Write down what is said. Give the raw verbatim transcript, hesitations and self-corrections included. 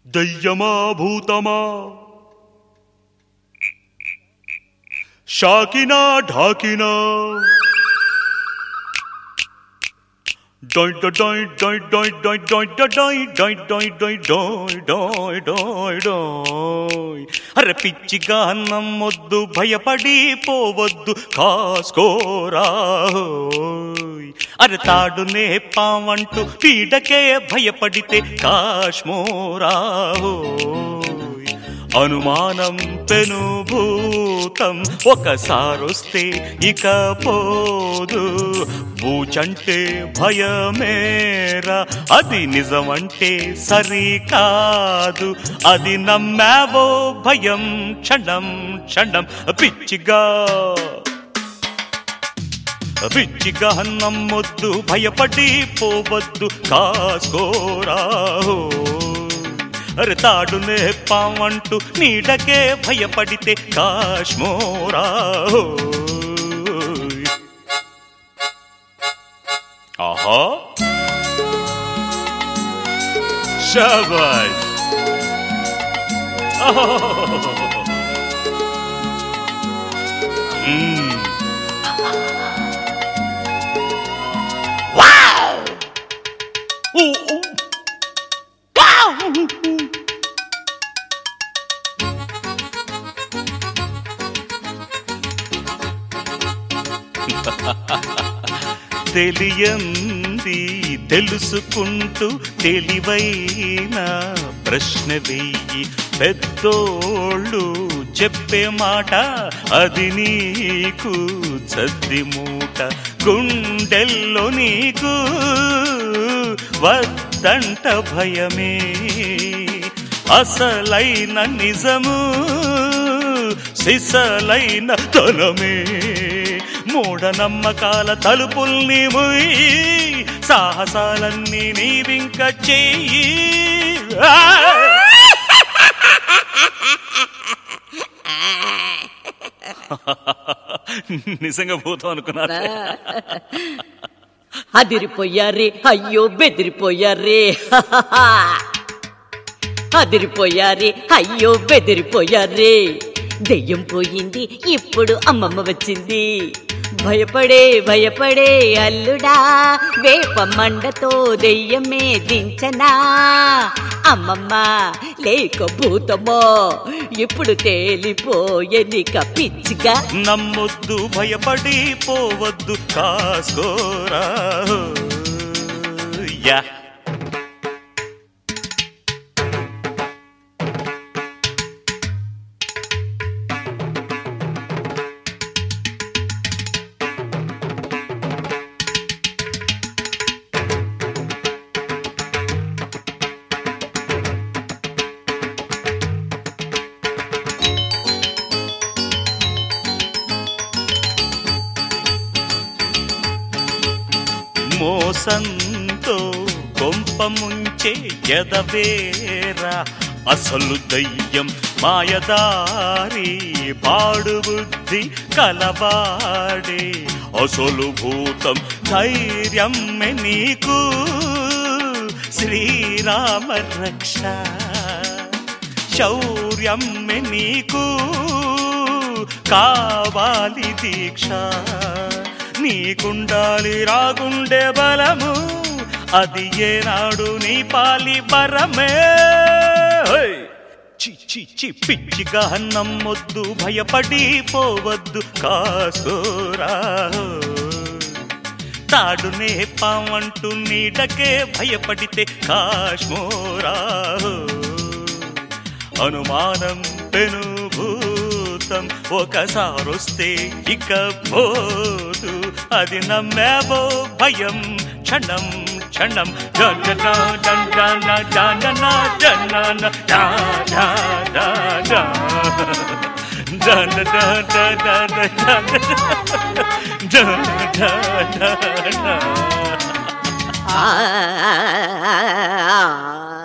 దయ్యమా భూతమా షాకినా ఢాకినా డోయ్ డోయ్ డోయ్ డోయ్ డోయ్ డోయ్ డోయ్ డోయ్ డోయ్ డోయ్ డోయ్ డోయ్ డోయ్ డోయ్ అరే పిచ్చిగా నమ్మొద్దు భయపడి పోవద్దు కాస్కోరా అరే తాడునే పావంటూ పీడకే భయపడితే కాశ్మోరా అనుమానం పెనుభూతం ఒకసారొస్తే ఇక పోదు బూచంటే భయమేరా అది నిజమంటే సరికాదు అది నమ్మావో భయం క్షణం క్షణం పిచ్చిగా పిచ్చిగా నమ్మొద్దు భయపడి పోవద్దు కాస్కోరా అరే తాడునే పావంటూ నీడకే భయపడితే కాశ్మోరా ఆహా శాబాష్ వావ్ ఊ ఊ వావ్ తెలియంది తెలుసుకుంటూ తెలివైన ప్రశ్న వెయ్యి పెద్దోళ్ళు చెప్పే మాట అది నీకు చద్ది మూట గుండెల్లో నీకు వద్దంట భయమే అసలైన నిజము సిసలైన తనమే మూఢనమ్మకాల తలుపుల్ని మూయి సాహసాలన్నీ నీవింక చెయ్యి నిజంగా పోతాం అనుకున్నా అదిరిపోయారే అయ్యో బెదిరిపోయారే అదిరిపోయారే అయ్యో బెదిరిపోయారే దెయ్యం పోయింది ఇప్పుడు అమ్మమ్మ వచ్చింది భయపడే భయపడే అల్లుడా వేప మండతో దెయ్యమే దించనా అమ్మమ్మ లేక భూతమో ఇప్పుడు తేలిపోయనిక పిచ్చిగా నమ్మొద్దు భయపడి పోవద్దు కాస్కోరా యా మోసంతో కొంప ముంచే ఎదవేరా అసలు దయ్యం మాయదారి పాడు బుద్ధి కలవాడే అసలు భూతం ధైర్యం నీకు శ్రీరామ రక్ష శౌర్యం నీకు కావాలి దీక్ష నీకుండాలి రాగుండే బలము అది ఏనాడు నీ పాలి బరమే చి చి పిచ్చిగా నమ్మొద్దు భయపడి పోవద్దు కాసోరా తాడునే పావంటూ నీడకే భయపడితే కాశ్మోరా అనుమానం పెనుభూతం ఒకసారొస్తే ఇక పోదు అది నమ్మావో భయం క్షణం క్షణం జన జన జన జన జన జన ఆ